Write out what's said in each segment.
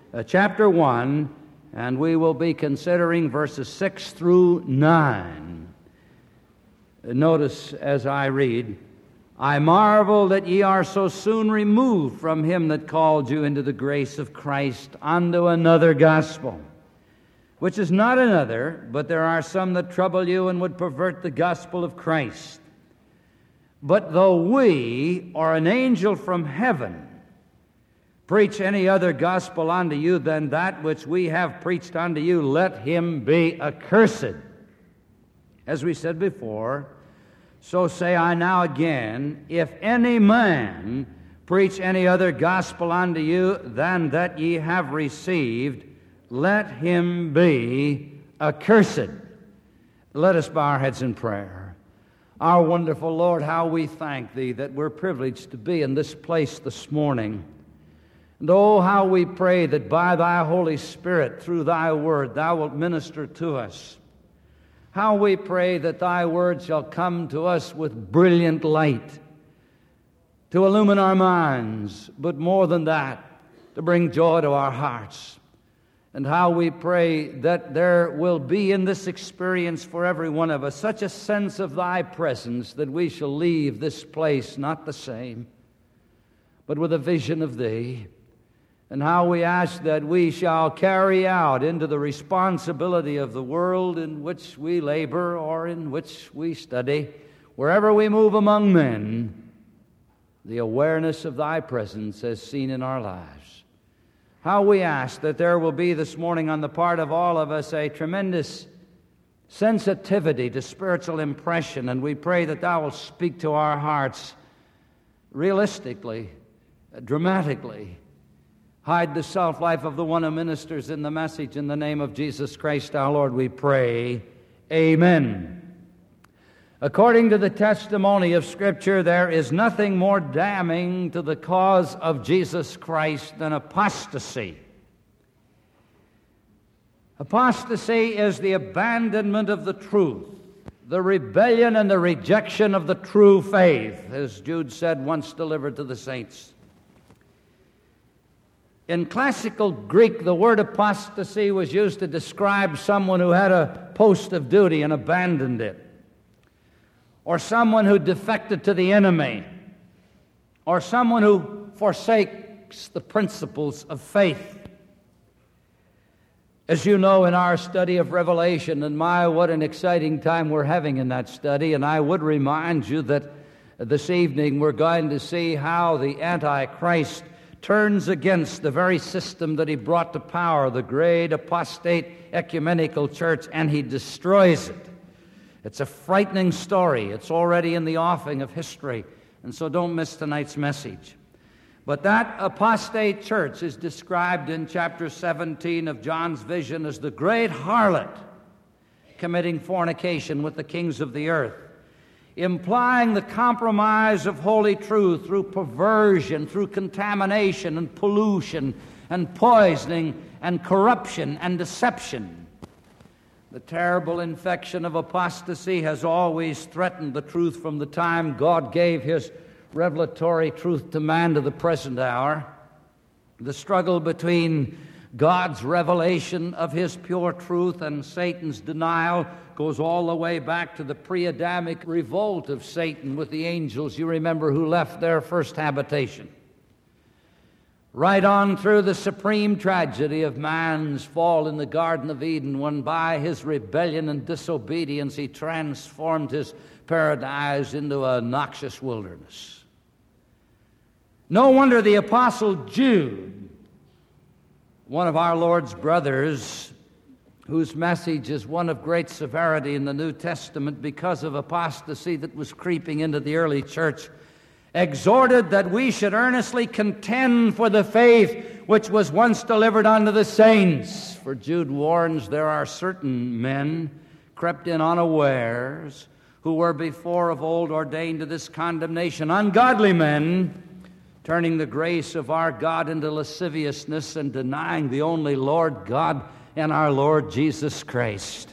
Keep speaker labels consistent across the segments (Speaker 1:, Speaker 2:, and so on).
Speaker 1: chapter 1, and we will be considering verses 6 through 9. Notice as I read, I marvel that ye are so soon removed from him that called you into the grace of Christ unto another gospel, which is not another, but there are some that trouble you and would pervert the gospel of Christ. But though we, or an angel from heaven, preach any other gospel unto you than that which we have preached unto you, let him be accursed. As we said before, so say I now again, if any man preach any other gospel unto you than that ye have received, let him be accursed. Let us bow our heads in prayer. Our wonderful Lord, how we thank Thee that we're privileged to be in this place this morning. And oh, how we pray that by Thy Holy Spirit, through Thy Word, Thou wilt minister to us. How we pray that Thy Word shall come to us with brilliant light, to illumine our minds, but more than that, to bring joy to our hearts. And how we pray that there will be in this experience for every one of us such a sense of Thy presence that we shall leave this place not the same, but with a vision of Thee. And how we ask that we shall carry out into the responsibility of the world in which we labor or in which we study, wherever we move among men, the awareness of Thy presence as seen in our lives. How we ask that there will be this morning on the part of all of us a tremendous sensitivity to spiritual impression, and we pray that Thou will speak to our hearts realistically, dramatically. Hide the self-life of the one who ministers in the message. In the name of Jesus Christ our Lord we pray. Amen. According to the testimony of Scripture, there is nothing more damning to the cause of Jesus Christ than apostasy. Apostasy is the abandonment of the truth, the rebellion and the rejection of the true faith, as Jude said, once delivered to the saints. In classical Greek, the word apostasy was used to describe someone who had a post of duty and abandoned it, or someone who defected to the enemy, or someone who forsakes the principles of faith. As you know, in our study of Revelation, and what an exciting time we're having in that study, and I would remind you that this evening we're going to see how the Antichrist turns against the very system that he brought to power, the great apostate ecumenical church, and he destroys it. It's a frightening story. It's already in the offing of history, and so don't miss tonight's message. But that apostate church is described in chapter 17 of John's vision as the great harlot committing fornication with the kings of the earth, implying the compromise of holy truth through perversion, through contamination and pollution and poisoning and corruption and deception. The terrible infection of apostasy has always threatened the truth from the time God gave His revelatory truth to man to the present hour. The struggle between God's revelation of His pure truth and Satan's denial goes all the way back to the pre-Adamic revolt of Satan with the angels, you remember, who left their first habitation. Right on through the supreme tragedy of man's fall in the Garden of Eden, when by his rebellion and disobedience he transformed his paradise into a noxious wilderness. No wonder the Apostle Jude, one of our Lord's brothers, whose message is one of great severity in the New Testament because of apostasy that was creeping into the early church, exhorted that we should earnestly contend for the faith which was once delivered unto the saints. For Jude warns there are certain men crept in unawares who were before of old ordained to this condemnation, ungodly men, turning the grace of our God into lasciviousness and denying the only Lord God and our Lord Jesus Christ.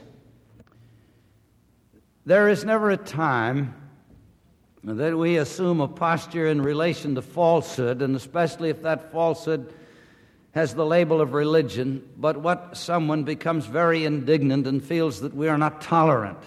Speaker 1: There is never a time that we assume a posture in relation to falsehood, and especially if that falsehood has the label of religion, but what someone becomes very indignant and feels that we are not tolerant.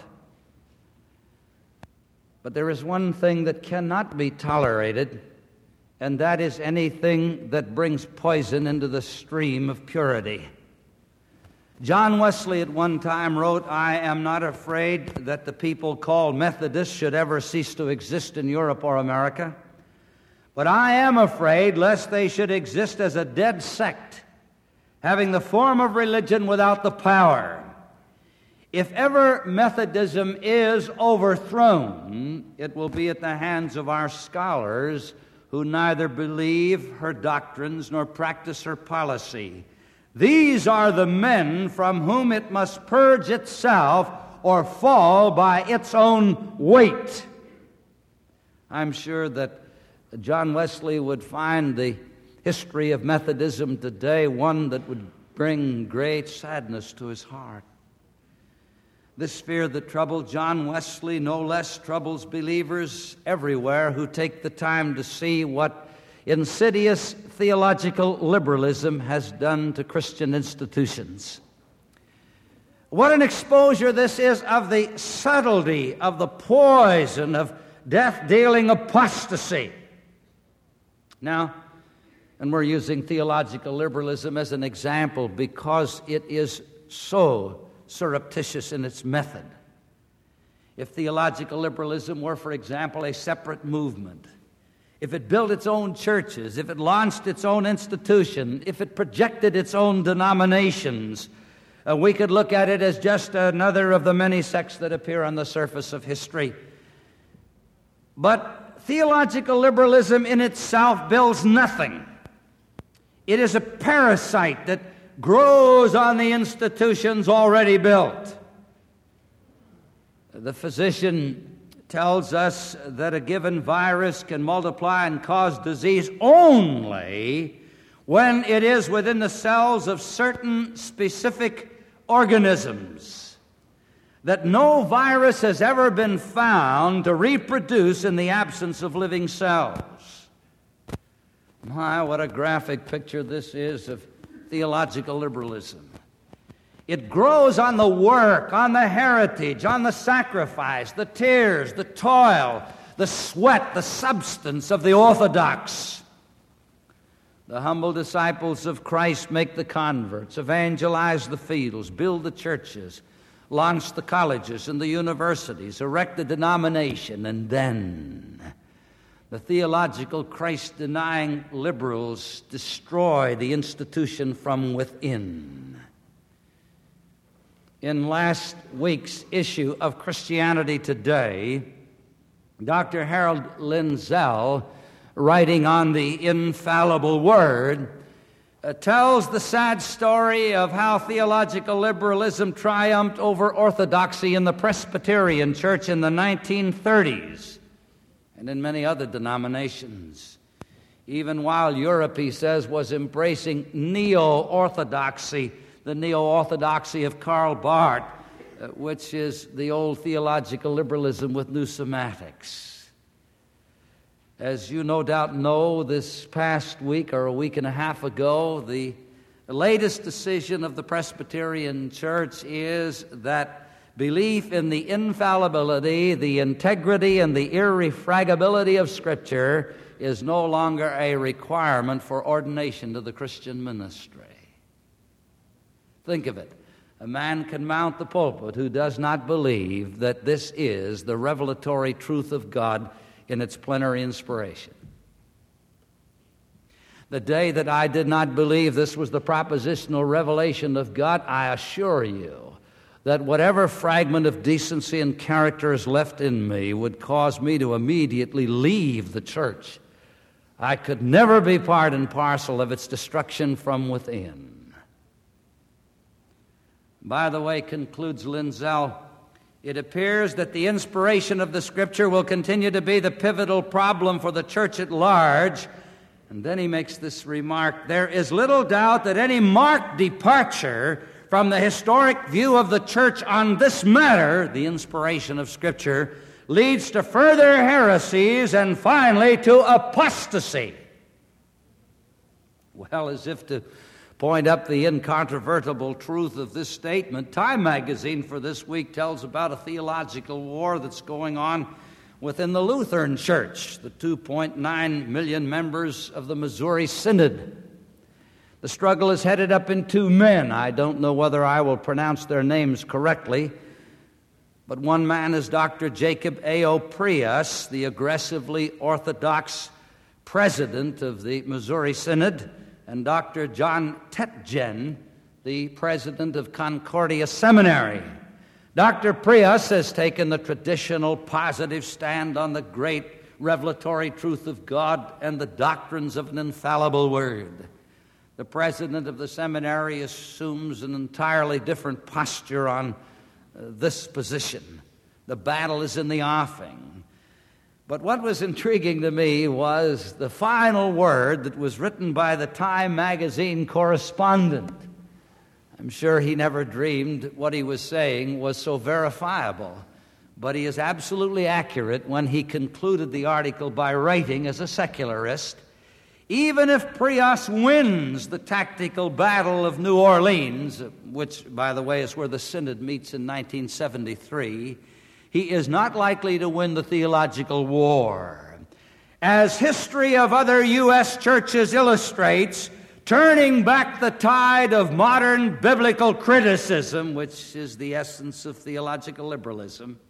Speaker 1: But there is one thing that cannot be tolerated, and that is anything that brings poison into the stream of purity. John Wesley at one time wrote, "I am not afraid that the people called Methodists should ever cease to exist in Europe or America, but I am afraid lest they should exist as a dead sect, having the form of religion without the power. If ever Methodism is overthrown, it will be at the hands of our scholars who neither believe her doctrines nor practice her policy. These are the men from whom it must purge itself or fall by its own weight." I'm sure that John Wesley would find the history of Methodism today one that would bring great sadness to his heart. This fear that troubled John Wesley no less troubles believers everywhere who take the time to see what insidious theological liberalism has done to Christian institutions. What an exposure this is of the subtlety, of the poison of death-dealing apostasy. Now, and we're using theological liberalism as an example because it is so surreptitious in its method. If theological liberalism were, for example, a separate movement, if it built its own churches, if it launched its own institution, if it projected its own denominations, we could look at it as just another of the many sects that appear on the surface of history. But theological liberalism in itself builds nothing. It is a parasite that grows on the institutions already built. The physician tells us that a given virus can multiply and cause disease only when it is within the cells of certain specific organisms. That no virus has ever been found to reproduce in the absence of living cells. My, what a graphic picture this is of theological liberalism. It grows on the work, on the heritage, on the sacrifice, the tears, the toil, the sweat, the substance of the orthodox. The humble disciples of Christ make the converts, evangelize the fields, build the churches, launch the colleges and the universities, erect the denomination, and then the theological Christ-denying liberals destroy the institution from within. In last week's issue of Christianity Today, Dr. Harold Lindsell, writing on the infallible Word, tells the sad story of how theological liberalism triumphed over orthodoxy in the Presbyterian Church in the 1930s and in many other denominations. Even while Europe, he says, was embracing neo-orthodoxy, the neo-orthodoxy of Karl Barth, which is the old theological liberalism with new semantics. As you no doubt know, this past week or a week and a half ago, the latest decision of the Presbyterian Church is that belief in the infallibility, the integrity, and the irrefragability of Scripture is no longer a requirement for ordination to the Christian ministry. Think of it. A man can mount the pulpit who does not believe that this is the revelatory truth of God in its plenary inspiration. The day that I did not believe this was the propositional revelation of God, I assure you that whatever fragment of decency and character is left in me would cause me to immediately leave the church. I could never be part and parcel of its destruction from within. By the way, concludes Lindsell, it appears that the inspiration of the Scripture will continue to be the pivotal problem for the church at large. And then he makes this remark, there is little doubt that any marked departure from the historic view of the church on this matter, the inspiration of Scripture, leads to further heresies and finally to apostasy. Well, as if to point up the incontrovertible truth of this statement, Time magazine for this week tells about a theological war that's going on within the Lutheran Church, the 2.9 million members of the Missouri Synod. The struggle is headed up in two men. I don't know whether I will pronounce their names correctly, but one man is Dr. Jacob A.O. Prius, the aggressively orthodox president of the Missouri Synod, and Dr. John Tetjen, the president of Concordia Seminary. Dr. Prius has taken the traditional positive stand on the great revelatory truth of God and the doctrines of an infallible word. The president of the seminary assumes an entirely different posture on this position. The battle is in the offing. But what was intriguing to me was the final word that was written by the Time magazine correspondent. I'm sure he never dreamed what he was saying was so verifiable, but he is absolutely accurate when he concluded the article by writing, as a secularist, even if Prius wins the tactical battle of New Orleans, which, by the way, is where the Synod meets in 1973, he is not likely to win the theological war. As history of other U.S. churches illustrates, turning back the tide of modern biblical criticism, which is the essence of theological liberalism,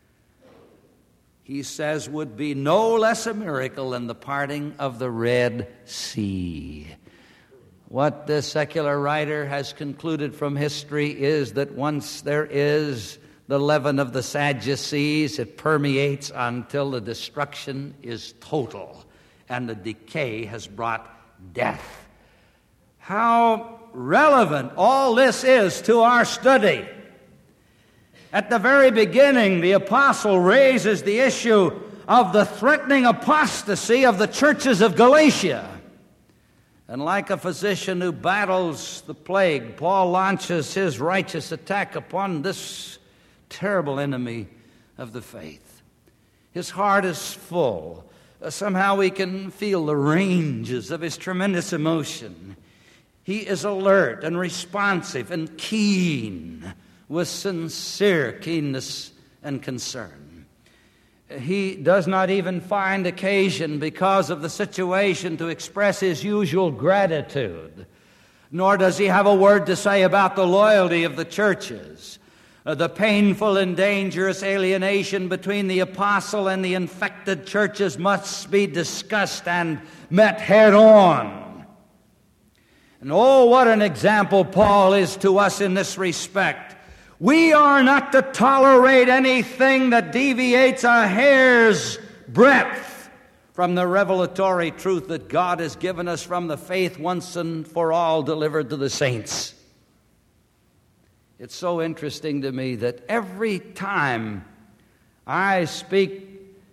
Speaker 1: he says, would be no less a miracle than the parting of the Red Sea. What this secular writer has concluded from history is that once there is the leaven of the Sadducees, it permeates until the destruction is total and the decay has brought death. How relevant all this is to our study. At the very beginning, the apostle raises the issue of the threatening apostasy of the churches of Galatia. And like a physician who battles the plague, Paul launches his righteous attack upon this terrible enemy of the faith. His heart is full. Somehow we can feel the ranges of his tremendous emotion. He is alert and responsive and keen, with sincere keenness and concern. He does not even find occasion, because of the situation, to express his usual gratitude, nor does he have a word to say about the loyalty of the churches. The painful and dangerous alienation between the apostle and the infected churches must be discussed and met head on. And oh, what an example Paul is to us in this respect. We are not to tolerate anything that deviates a hair's breadth from the revelatory truth that God has given us from the faith once and for all delivered to the saints. It's so interesting to me that every time I speak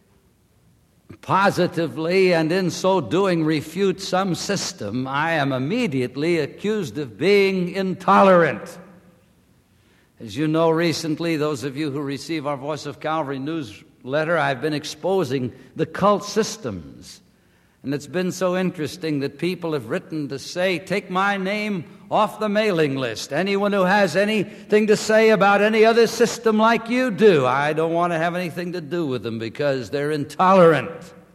Speaker 1: positively and in so doing refute some system, I am immediately accused of being intolerant. As you know, recently, those of you who receive our Voice of Calvary newsletter, I've been exposing the cult systems. And it's been so interesting that people have written to say, take my name off the mailing list. Anyone who has anything to say about any other system like you do, I don't want to have anything to do with them because they're intolerant.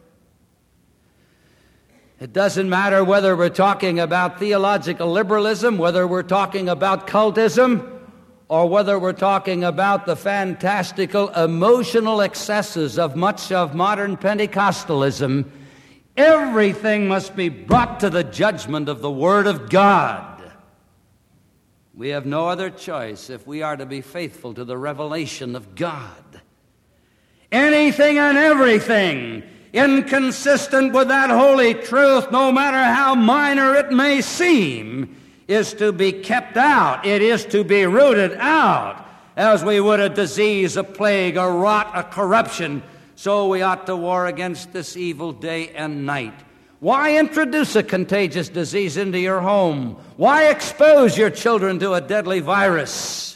Speaker 1: It doesn't matter whether we're talking about theological liberalism, whether we're talking about cultism, or whether we're talking about the fantastical emotional excesses of much of modern Pentecostalism. Everything must be brought to the judgment of the Word of God. We have no other choice if we are to be faithful to the revelation of God. Anything and everything inconsistent with that holy truth, no matter how minor it may seem, is to be kept out. It is to be rooted out, as we would a disease, a plague, a rot, a corruption. So we ought to war against this evil day and night. Why introduce a contagious disease into your home? Why expose your children to a deadly virus?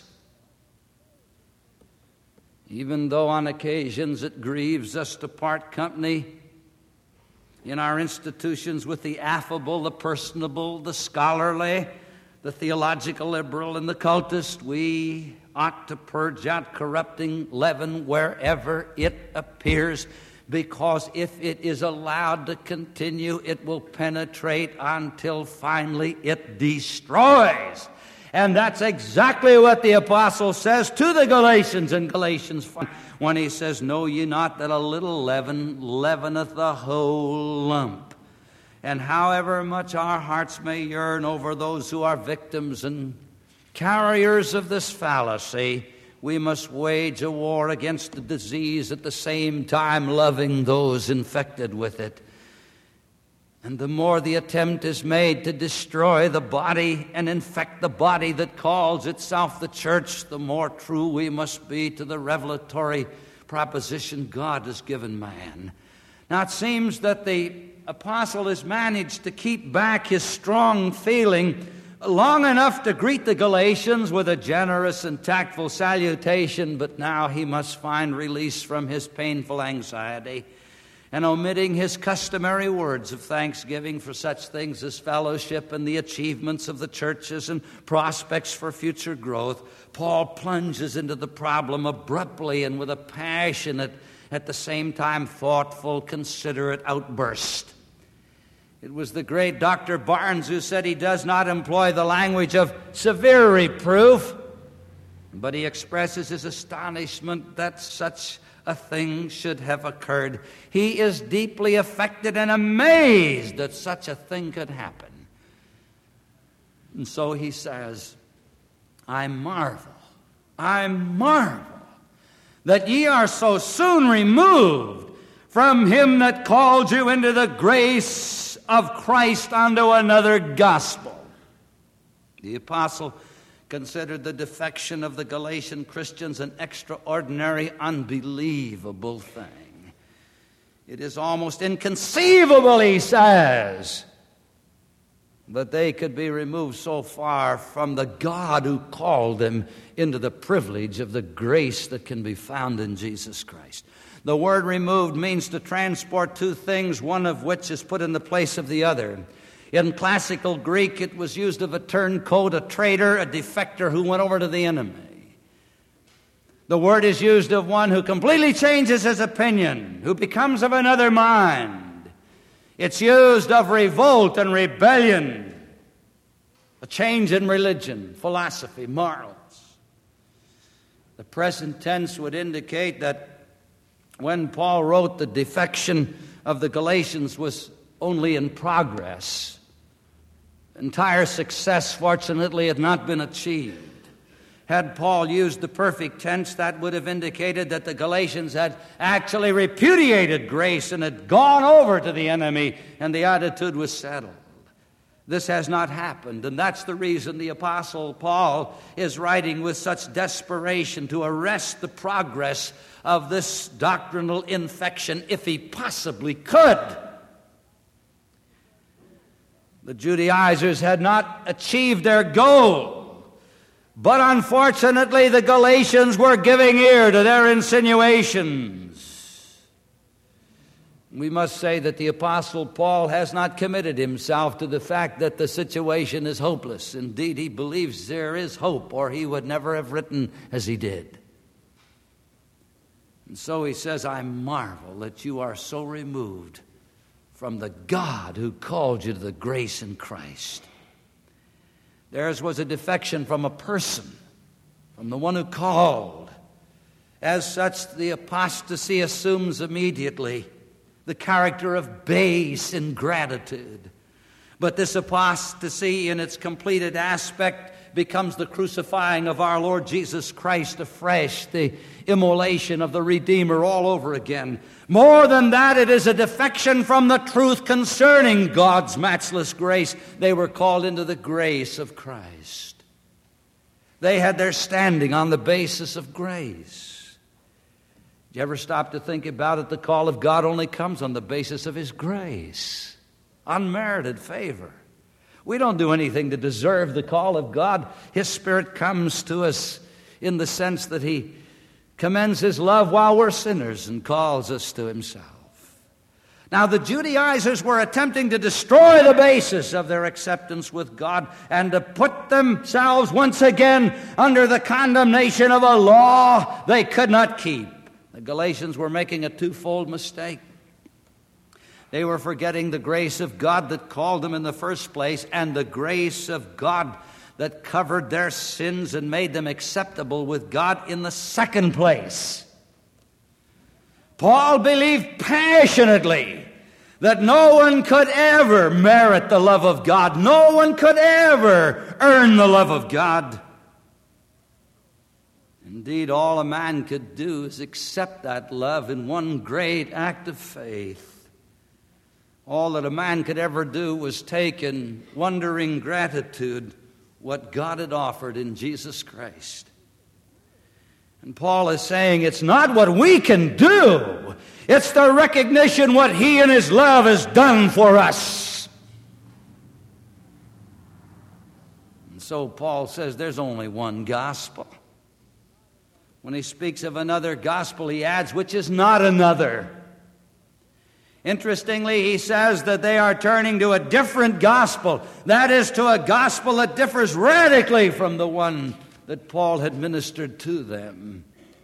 Speaker 1: Even though on occasions it grieves us to part company in our institutions with the affable, the personable, the scholarly, the theological liberal and the cultist, we ought to purge out corrupting leaven wherever it appears, because if it is allowed to continue, it will penetrate until finally it destroys. And that's exactly what the apostle says to the Galatians in Galatians 5, when he says, "Know ye not that a little leaven leaveneth the whole lump?" And however much our hearts may yearn over those who are victims and carriers of this fallacy, we must wage a war against the disease, at the same time loving those infected with it. And the more the attempt is made to destroy the body and infect the body that calls itself the church, the more true we must be to the revelatory proposition God has given man. Now it seems that the apostle has managed to keep back his strong feeling long enough to greet the Galatians with a generous and tactful salutation, but now he must find release from his painful anxiety, and omitting his customary words of thanksgiving for such things as fellowship and the achievements of the churches and prospects for future growth, Paul plunges into the problem abruptly and with a passionate, at the same time thoughtful, considerate outburst. It was the great Dr. Barnes who said he does not employ the language of severe reproof, but he expresses his astonishment that such a thing should have occurred. He is deeply affected and amazed that such a thing could happen. And so he says, I marvel that ye are so soon removed from him that called you into the grace of Christ unto another gospel. The apostle considered the defection of the Galatian Christians an extraordinary, unbelievable thing. It is almost inconceivable, he says, that they could be removed so far from the God who called them into the privilege of the grace that can be found in Jesus Christ. The word removed means to transport two things, one of which is put in the place of the other. In classical Greek, it was used of a turncoat, a traitor, a defector who went over to the enemy. The word is used of one who completely changes his opinion, who becomes of another mind. It's used of revolt and rebellion, a change in religion, philosophy, morals. The present tense would indicate that when Paul wrote, the defection of the Galatians was only in progress. Entire success, fortunately, had not been achieved. Had Paul used the perfect tense, that would have indicated that the Galatians had actually repudiated grace and had gone over to the enemy, and the attitude was settled. This has not happened, and that's the reason the Apostle Paul is writing with such desperation to arrest the progress of this doctrinal infection, if he possibly could. The Judaizers had not achieved their goal, but unfortunately the Galatians were giving ear to their insinuations. We must say that the Apostle Paul has not committed himself to the fact that the situation is hopeless. Indeed, he believes there is hope, or he would never have written as he did. And so he says, I marvel that you are so removed from the God who called you to the grace in Christ. Theirs was a defection from a person, from the one who called. As such, the apostasy assumes immediately the character of base ingratitude. But this apostasy in its completed aspect becomes the crucifying of our Lord Jesus Christ afresh, the immolation of the Redeemer all over again. More than that, it is a defection from the truth concerning God's matchless grace. They were called into the grace of Christ. They had their standing on the basis of grace. Did you ever stop to think about it? The call of God only comes on the basis of His grace, unmerited favor. We don't do anything to deserve the call of God. His Spirit comes to us in the sense that He commends His love while we're sinners and calls us to Himself. Now, the Judaizers were attempting to destroy the basis of their acceptance with God and to put themselves once again under the condemnation of a law they could not keep. The Galatians were making a twofold mistake. They were forgetting the grace of God that called them in the first place and the grace of God that covered their sins and made them acceptable with God in the second place. Paul believed passionately that no one could ever merit the love of God. No one could ever earn the love of God. Indeed, all a man could do is accept that love in one great act of faith. All that a man could ever do was take in wondering gratitude what God had offered in Jesus Christ. And Paul is saying it's not what we can do. It's the recognition what He in His love has done for us. And so Paul says there's only one gospel. When he speaks of another gospel, he adds, which is not another. Interestingly, he says that they are turning to a different gospel. That is, to a gospel that differs radically from the one that Paul had ministered to them.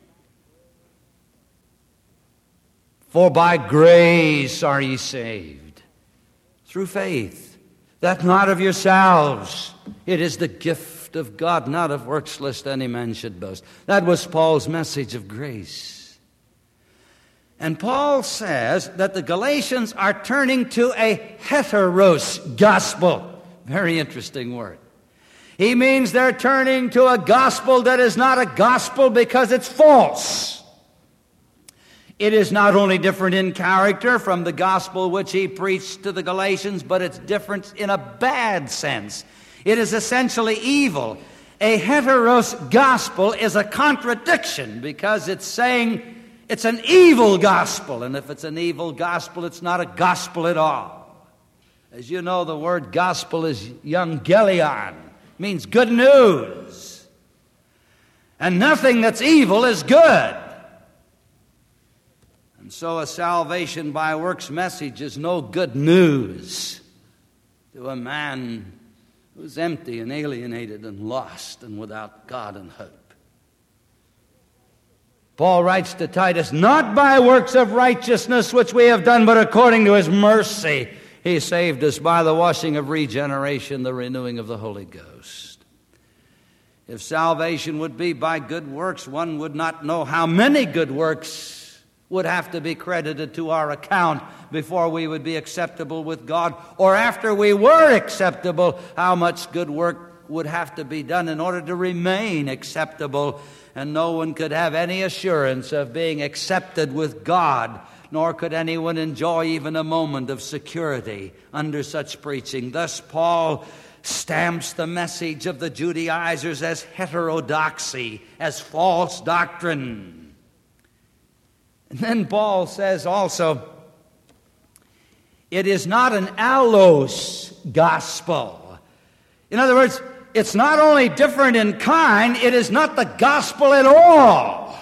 Speaker 1: For by grace are ye saved, through faith, that not of yourselves. It is the gift of God, not of works, lest any man should boast. That was Paul's message of grace. And Paul says that the Galatians are turning to a heteros gospel. Very interesting word. He means they're turning to a gospel that is not a gospel because it's false. It is not only different in character from the gospel which he preached to the Galatians, but it's different in a bad sense. It is essentially evil. A heteros gospel is a contradiction because it's saying it's an evil gospel. And if it's an evil gospel, it's not a gospel at all. As you know, the word gospel is euangelion. Means good news. And nothing that's evil is good. And so a salvation by works message is no good news to a man who's empty and alienated and lost and without God and hope. Paul writes to Titus, not by works of righteousness which we have done, but according to His mercy. He saved us by the washing of regeneration, the renewing of the Holy Ghost. If salvation would be by good works, one would not know how many good works would have to be credited to our account before we would be acceptable with God, or after we were acceptable, how much good work would have to be done in order to remain acceptable. And no one could have any assurance of being accepted with God, nor could anyone enjoy even a moment of security under such preaching. Thus, Paul stamps the message of the Judaizers as heterodoxy, as false doctrine. And then Paul says also, it is not an allos gospel. In other words, it's not only different in kind, it is not the gospel at all.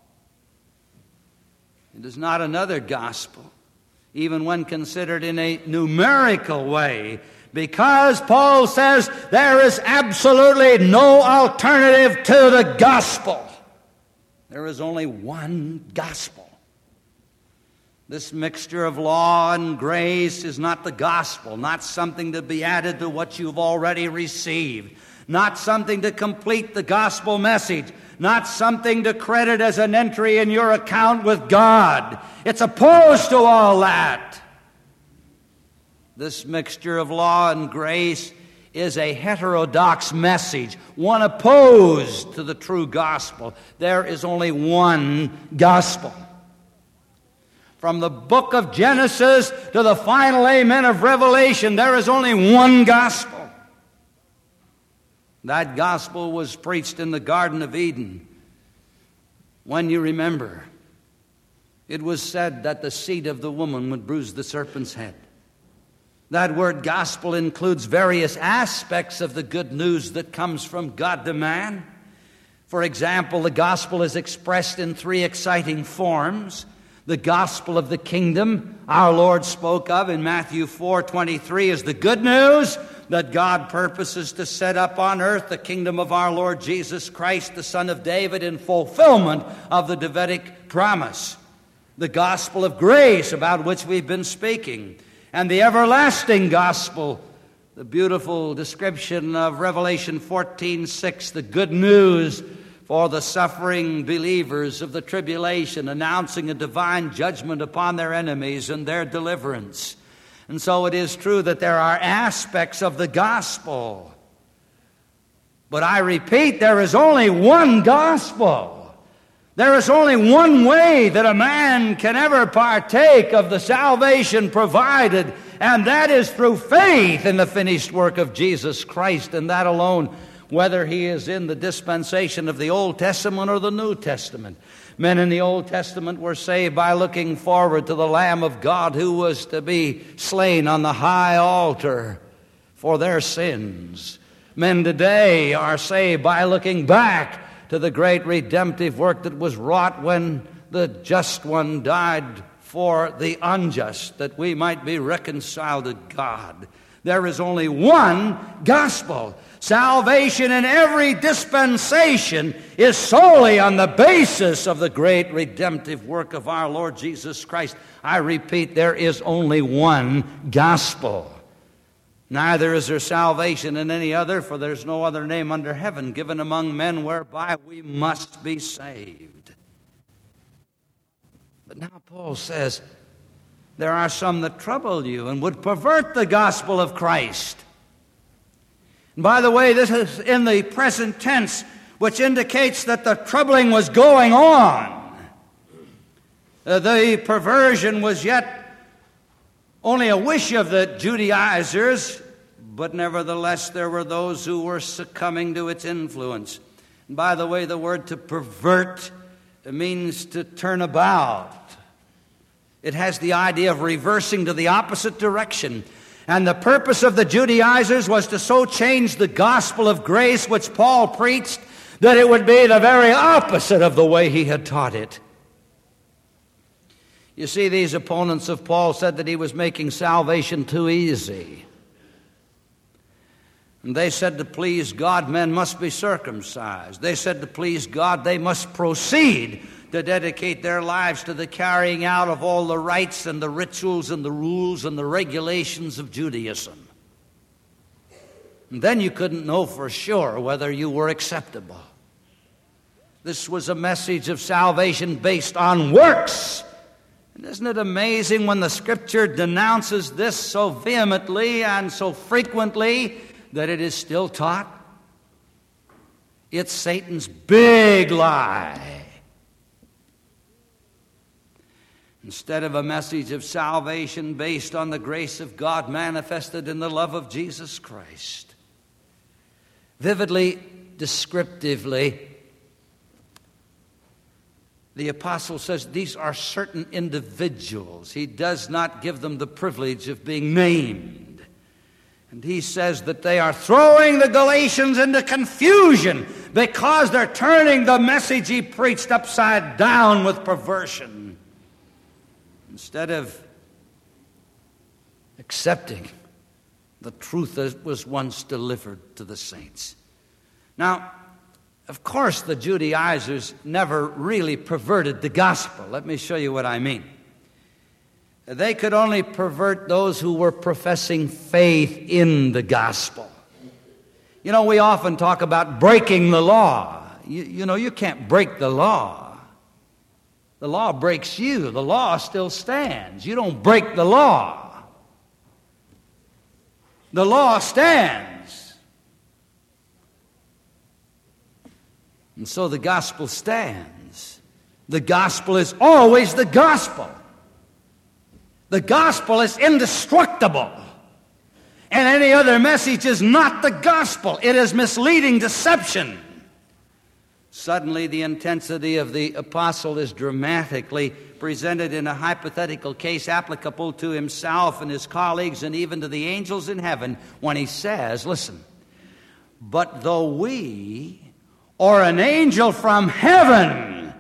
Speaker 1: It is not another gospel, even when considered in a numerical way, because Paul says there is absolutely no alternative to the gospel. There is only one gospel. This mixture of law and grace is not the gospel, not something to be added to what you've already received, not something to complete the gospel message, not something to credit as an entry in your account with God. It's opposed to all that. This mixture of law and grace is a heterodox message, one opposed to the true gospel. There is only one gospel. From the book of Genesis to the final amen of Revelation, there is only one gospel. That gospel was preached in the Garden of Eden. When you remember, it was said that the seed of the woman would bruise the serpent's head. That word gospel includes various aspects of the good news that comes from God to man. For example, the gospel is expressed in three exciting forms. The gospel of the kingdom our Lord spoke of in Matthew 4:23 is the good news that God purposes to set up on earth the kingdom of our Lord Jesus Christ, the Son of David, in fulfillment of the Davidic promise. The gospel of grace about which we've been speaking, and the everlasting gospel, the beautiful description of Revelation 14:6, the good news for the suffering believers of the tribulation, announcing a divine judgment upon their enemies and their deliverance. And so it is true that there are aspects of the gospel. But I repeat, there is only one gospel. There is only one way that a man can ever partake of the salvation provided, and that is through faith in the finished work of Jesus Christ, and that alone, whether he is in the dispensation of the Old Testament or the New Testament. Men in the Old Testament were saved by looking forward to the Lamb of God who was to be slain on the high altar for their sins. Men today are saved by looking back to the great redemptive work that was wrought when the just one died for the unjust, that we might be reconciled to God. There is only one gospel. Salvation in every dispensation is solely on the basis of the great redemptive work of our Lord Jesus Christ. I repeat, there is only one gospel. Neither is there salvation in any other, for there's no other name under heaven given among men whereby we must be saved. But now Paul says, there are some that trouble you and would pervert the gospel of Christ. And by the way, this is in the present tense, which indicates that the troubling was going on. The perversion was yet only a wish of the Judaizers, but nevertheless there were those who were succumbing to its influence. And by the way, the word to pervert means to turn about. It has the idea of reversing to the opposite direction. And the purpose of the Judaizers was to so change the gospel of grace which Paul preached that it would be the very opposite of the way he had taught it. You see, these opponents of Paul said that he was making salvation too easy. And they said to please God, men must be circumcised. They said to please God, they must proceed to dedicate their lives to the carrying out of all the rites and the rituals and the rules and the regulations of Judaism. And then you couldn't know for sure whether you were acceptable. This was a message of salvation based on works. And isn't it amazing when the Scripture denounces this so vehemently and so frequently that it is still taught? It's Satan's big lie. Instead of a message of salvation based on the grace of God manifested in the love of Jesus Christ. Vividly, descriptively, the apostle says these are certain individuals. He does not give them the privilege of being named. And he says that they are throwing the Galatians into confusion because they're turning the message he preached upside down with perversion. Instead of accepting the truth that was once delivered to the saints. Now, of course, the Judaizers never really perverted the gospel. Let me show you what I mean. They could only pervert those who were professing faith in the gospel. You know, we often talk about breaking the law. You know, you can't break the law. The law breaks you. The law still stands. You don't break the law. The law stands. And so the gospel stands. The gospel is always the gospel. The gospel is indestructible. And any other message is not the gospel. It is misleading deception. Suddenly, the intensity of the apostle is dramatically presented in a hypothetical case applicable to himself and his colleagues and even to the angels in heaven when he says, listen, but though we or an angel from heaven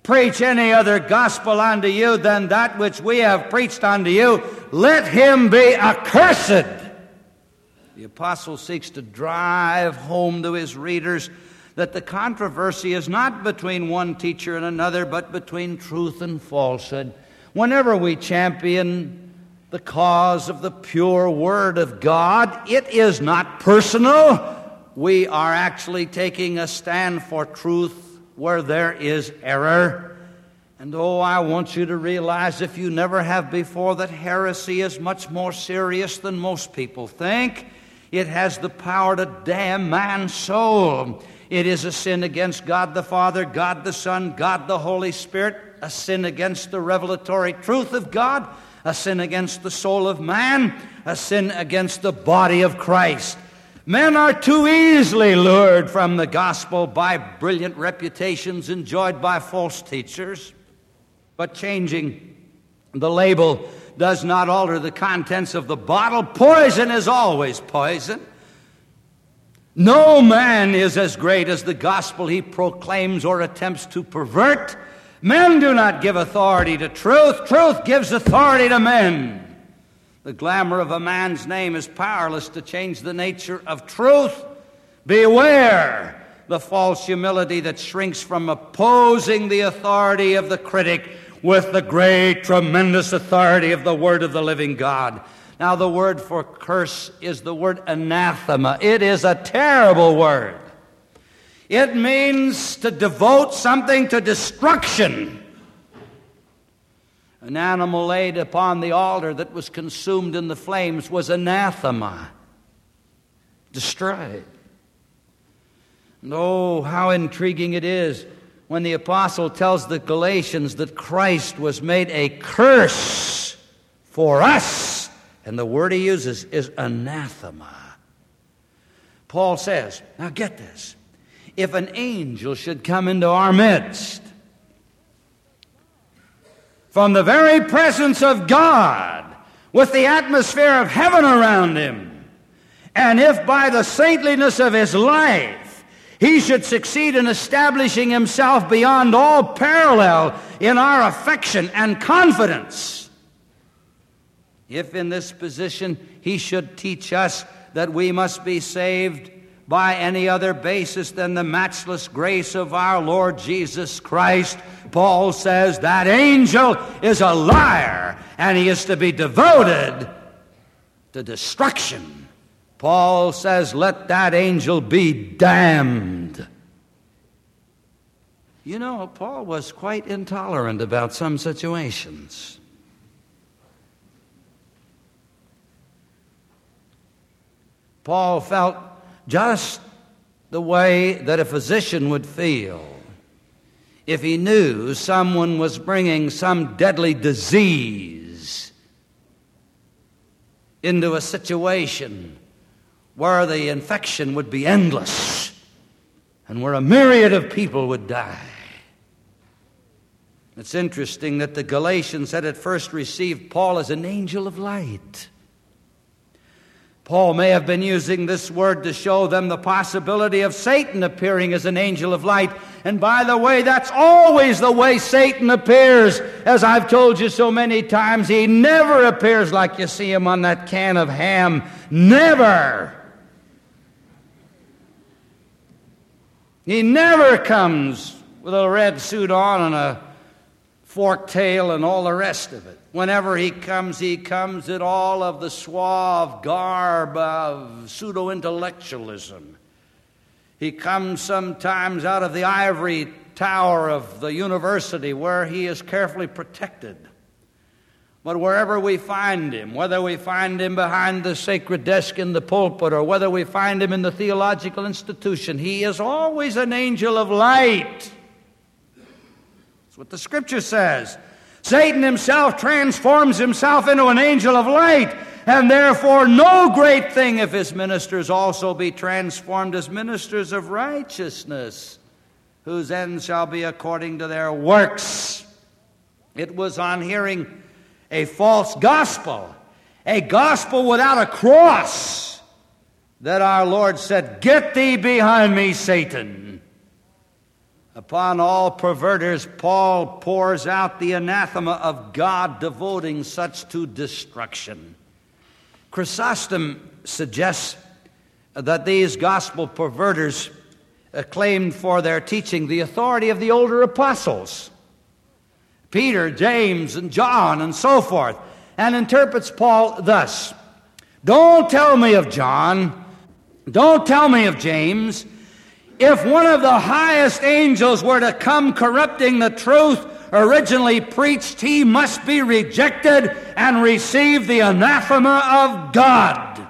Speaker 1: preach any other gospel unto you than that which we have preached unto you, let him be accursed. The apostle seeks to drive home to his readers that the controversy is not between one teacher and another, but between truth and falsehood. Whenever we champion the cause of the pure Word of God, it is not personal. We are actually taking a stand for truth where there is error. And I want you to realize, if you never have before, that heresy is much more serious than most people think. It has the power to damn man's soul. It is a sin against God the Father, God the Son, God the Holy Spirit, a sin against the revelatory truth of God, a sin against the soul of man, a sin against the body of Christ. Men are too easily lured from the gospel by brilliant reputations enjoyed by false teachers. But changing the label does not alter the contents of the bottle. Poison is always poison. No man is as great as the gospel he proclaims or attempts to pervert. Men do not give authority to truth. Truth gives authority to men. The glamour of a man's name is powerless to change the nature of truth. Beware the false humility that shrinks from opposing the authority of the critic with the great, tremendous authority of the Word of the living God. Now, the word for curse is the word anathema. It is a terrible word. It means to devote something to destruction. An animal laid upon the altar that was consumed in the flames was anathema, destroyed. And how intriguing it is when the apostle tells the Galatians that Christ was made a curse for us. And the word he uses is anathema. Paul says, now get this, if an angel should come into our midst from the very presence of God with the atmosphere of heaven around him, and if by the saintliness of his life he should succeed in establishing himself beyond all parallel in our affection and confidence, if in this position he should teach us that we must be saved by any other basis than the matchless grace of our Lord Jesus Christ, Paul says that angel is a liar and he is to be devoted to destruction. Paul says, let that angel be damned. You know, Paul was quite intolerant about some situations. Paul felt just the way that a physician would feel if he knew someone was bringing some deadly disease into a situation where the infection would be endless and where a myriad of people would die. It's interesting that the Galatians had at first received Paul as an angel of light. Paul may have been using this word to show them the possibility of Satan appearing as an angel of light. And by the way, that's always the way Satan appears. As I've told you so many times, he never appears like you see him on that can of ham. Never. He never comes with a red suit on and a forked tail and all the rest of it. Whenever he comes in all of the suave garb of pseudo-intellectualism. He comes sometimes out of the ivory tower of the university where he is carefully protected. But wherever we find him, whether we find him behind the sacred desk in the pulpit or whether we find him in the theological institution, he is always an angel of light. That's what the Scripture says. Satan himself transforms himself into an angel of light, and therefore no great thing if his ministers also be transformed as ministers of righteousness, whose end shall be according to their works. It was on hearing a false gospel, a gospel without a cross, that our Lord said, "Get thee behind me, Satan." Upon all perverters, Paul pours out the anathema of God, devoting such to destruction. Chrysostom suggests that these gospel perverters claimed for their teaching the authority of the older apostles, Peter, James, and John, and so forth, and interprets Paul thus: don't tell me of John, don't tell me of James. If one of the highest angels were to come corrupting the truth originally preached, he must be rejected and receive the anathema of God.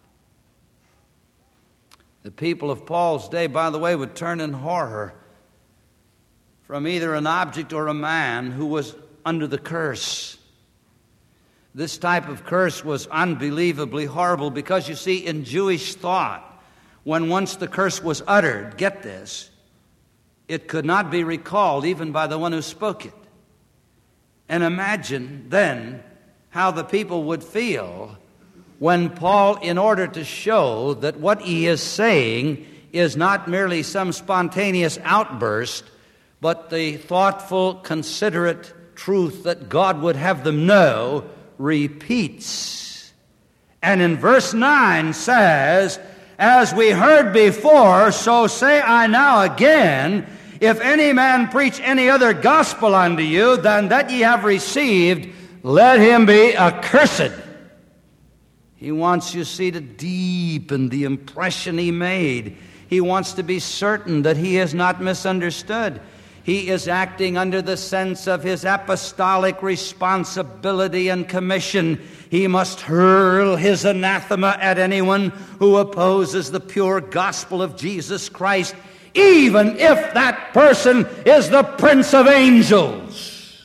Speaker 1: The people of Paul's day, by the way, would turn in horror from either an object or a man who was under the curse. This type of curse was unbelievably horrible because, you see, in Jewish thought, when once the curse was uttered, get this, it could not be recalled even by the one who spoke it. And imagine then how the people would feel when Paul, in order to show that what he is saying is not merely some spontaneous outburst, but the thoughtful, considerate truth that God would have them know, repeats. And in verse 9 says, as we heard before, so say I now again, if any man preach any other gospel unto you than that ye have received, let him be accursed. He wants, you see, to deepen the impression he made. He wants to be certain that he is not misunderstood. He is acting under the sense of his apostolic responsibility and commission. He must hurl his anathema at anyone who opposes the pure gospel of Jesus Christ, even if that person is the Prince of Angels.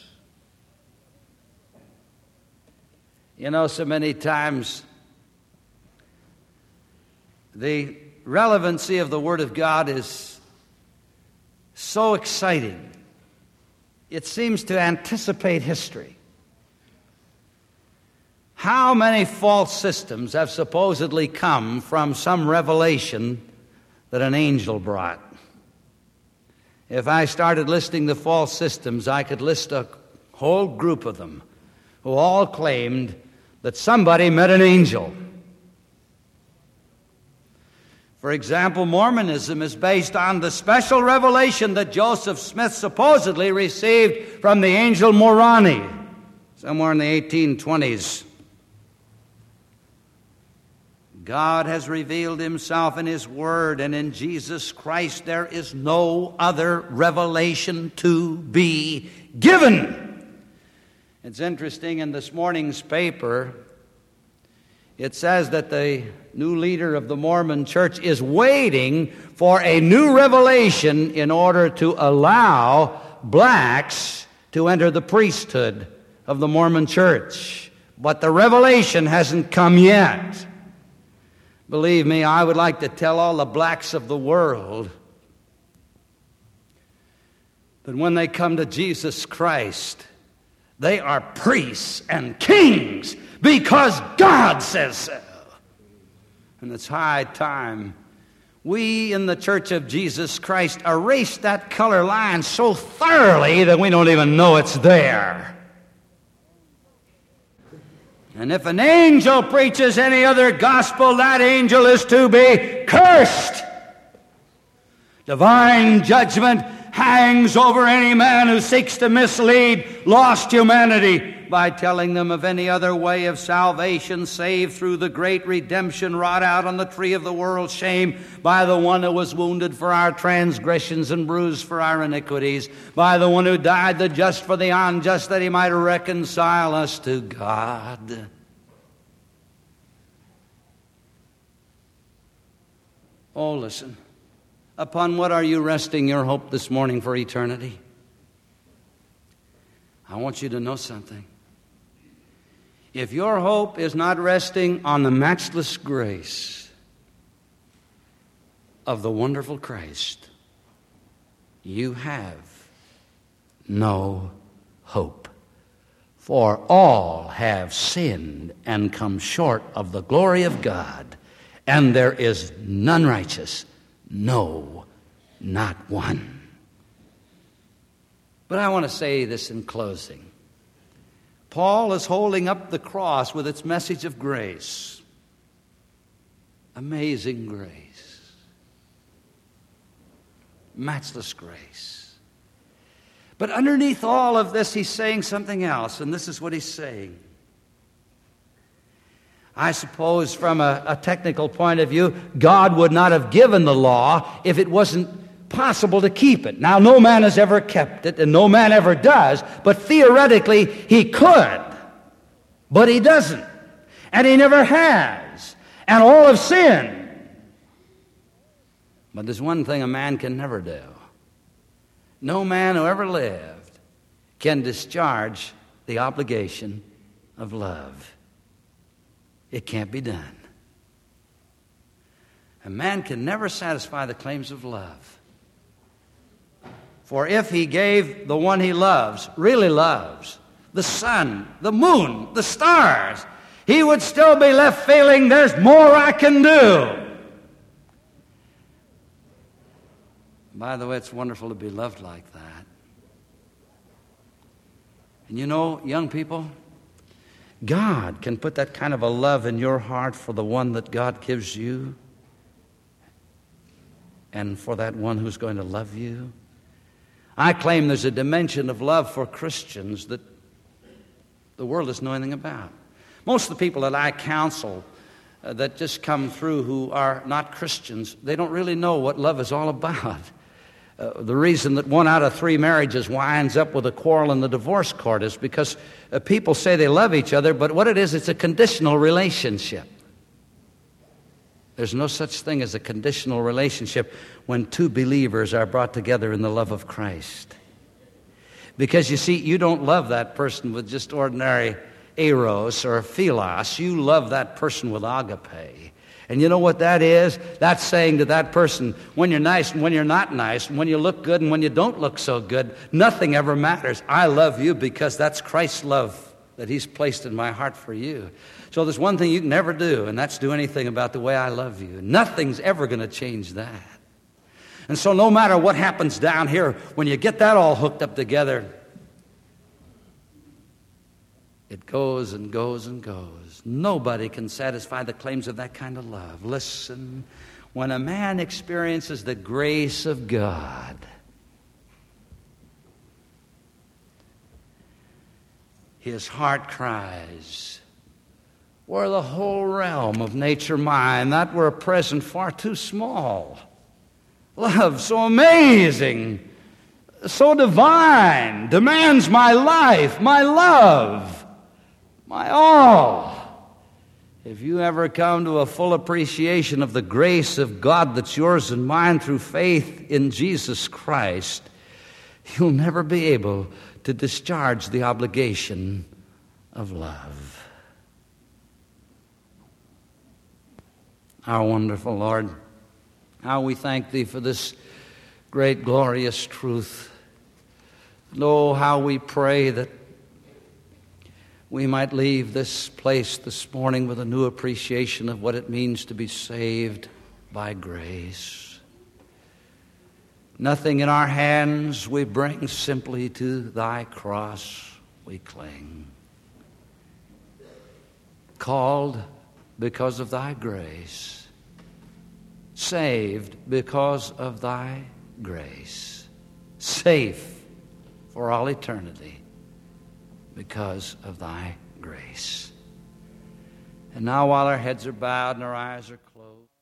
Speaker 1: You know, so many times the relevancy of the Word of God is so exciting. It seems to anticipate history. How many false systems have supposedly come from some revelation that an angel brought? If I started listing the false systems, I could list a whole group of them who all claimed that somebody met an angel. For example, Mormonism is based on the special revelation that Joseph Smith supposedly received from the angel Moroni somewhere in the 1820s. God has revealed himself in his word, and in Jesus Christ there is no other revelation to be given. It's interesting, in this morning's paper, it says that the new leader of the Mormon church is waiting for a new revelation in order to allow blacks to enter the priesthood of the Mormon church. But the revelation hasn't come yet. Believe me, I would like to tell all the blacks of the world that when they come to Jesus Christ, they are priests and kings because God says so. And it's high time we in the Church of Jesus Christ erase that color line so thoroughly that we don't even know it's there. And if an angel preaches any other gospel, that angel is to be cursed. Divine judgment hangs over any man who seeks to mislead lost humanity by telling them of any other way of salvation save through the great redemption wrought out on the tree of the world's shame by the one who was wounded for our transgressions and bruised for our iniquities, by the one who died the just for the unjust, that he might reconcile us to God. Oh, listen. Upon what are you resting your hope this morning for eternity? I want you to know something. If your hope is not resting on the matchless grace of the wonderful Christ, you have no hope. For all have sinned and come short of the glory of God, and there is none righteous, no, not one. But I want to say this in closing. Paul is holding up the cross with its message of grace. Amazing grace. Matchless grace. But underneath all of this, he's saying something else, and this is what he's saying. I suppose from a technical point of view, God would not have given the law if it wasn't possible to keep it. Now, no man has ever kept it, and no man ever does, but theoretically, he could. But he doesn't, and he never has, and all have sinned. But there's one thing a man can never do. No man who ever lived can discharge the obligation of love. It can't be done. A man can never satisfy the claims of love. For if he gave the one he loves, really loves, the sun, the moon, the stars, he would still be left feeling there's more I can do. By the way, it's wonderful to be loved like that. And you know, young people, God can put that kind of a love in your heart for the one that God gives you and for that one who's going to love you. I claim there's a dimension of love for Christians that the world doesn't know anything about. Most of the people that I counsel that just come through who are not Christians, they don't really know what love is all about. The reason that 1 out of 3 marriages winds up with a quarrel in the divorce court is because people say they love each other, but what it is, it's a conditional relationship. There's no such thing as a conditional relationship when two believers are brought together in the love of Christ. Because you see, you don't love that person with just ordinary eros or philos. You love that person with agape. And you know what that is? That's saying to that person, when you're nice and when you're not nice, and when you look good and when you don't look so good, nothing ever matters. I love you because that's Christ's love that He's placed in my heart for you. So there's one thing you can never do, and that's do anything about the way I love you. Nothing's ever going to change that. And so no matter what happens down here, when you get that all hooked up together, it goes and goes and goes. Nobody can satisfy the claims of that kind of love. Listen, when a man experiences the grace of God, his heart cries, were the whole realm of nature mine, that were a present far too small. Love so amazing, so divine, demands my life, my love, my all. If you ever come to a full appreciation of the grace of God that's yours and mine through faith in Jesus Christ, you'll never be able to discharge the obligation of love. Our wonderful Lord, how we thank Thee for this great, glorious truth. And oh, how we pray that we might leave this place this morning with a new appreciation of what it means to be saved by grace. Nothing in our hands we bring, simply to Thy cross we cling. Called because of Thy grace. Saved because of Thy grace. Safe for all eternity because of Thy grace. And now while our heads are bowed and our eyes are closed,